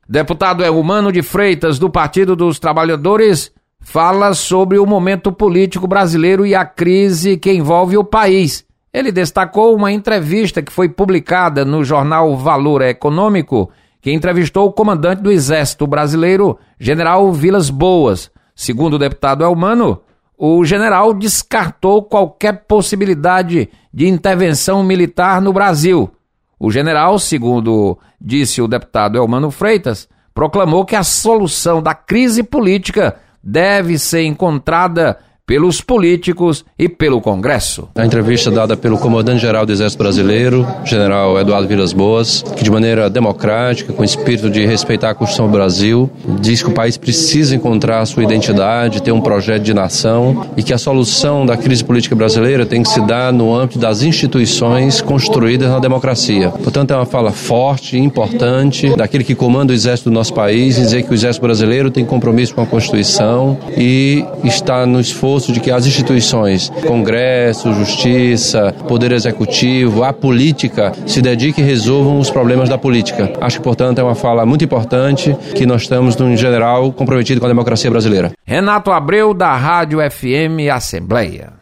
Deputado Elmano de Freitas, do Partido dos Trabalhadores, fala sobre o momento político brasileiro e a crise que envolve o país. Ele destacou uma entrevista que foi publicada no jornal Valor Econômico, que entrevistou o comandante do Exército Brasileiro, General Vilas Boas. Segundo o deputado Elmano, o general descartou qualquer possibilidade de intervenção militar no Brasil. O general, segundo disse o deputado Elmano Freitas, proclamou que a solução da crise política deve ser encontrada pelos políticos e pelo Congresso. A entrevista dada pelo comandante-geral do Exército Brasileiro, general Eduardo Vilas Boas, que de maneira democrática, com espírito de respeitar a Constituição do Brasil, diz que o país precisa encontrar a sua identidade, ter um projeto de nação e que a solução da crise política brasileira tem que se dar no âmbito das instituições construídas na democracia. Portanto, é uma fala forte, importante, daquele que comanda o Exército do nosso país, e dizer que o Exército Brasileiro tem compromisso com a Constituição e está no esforço de que as instituições, Congresso, Justiça, Poder Executivo, a política, se dediquem e resolvam os problemas da política. Acho que, portanto, é uma fala muito importante que nós estamos, num general, comprometido com a democracia brasileira. Renato Abreu, da Rádio FM Assembleia.